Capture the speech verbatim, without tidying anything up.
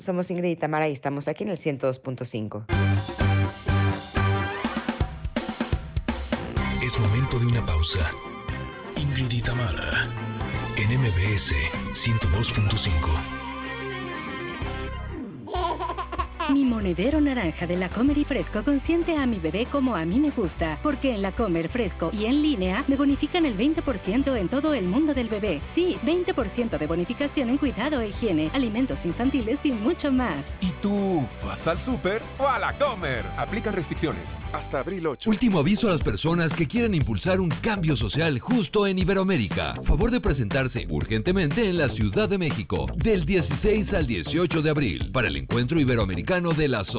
Somos Ingrid y Tamara y estamos aquí en el ciento dos punto cinco. Es momento de una pausa. Ingrid y Tamara, en M B S ciento dos punto cinco. Mi monedero naranja de La Comer y Fresco consiente a mi bebé como a mí me gusta, porque en La Comer Fresco y en línea me bonifican el veinte por ciento en todo el mundo del bebé. Sí, veinte por ciento de bonificación en cuidado e higiene, alimentos infantiles y mucho más. ¿Y tú vas al súper o a La Comer? Aplican restricciones hasta abril ocho. Último aviso a las personas que quieren impulsar un cambio social justo en Iberoamérica. Favor de presentarse urgentemente en la Ciudad de México del dieciséis al dieciocho de abril para el Encuentro Iberoamericano de la Sociedad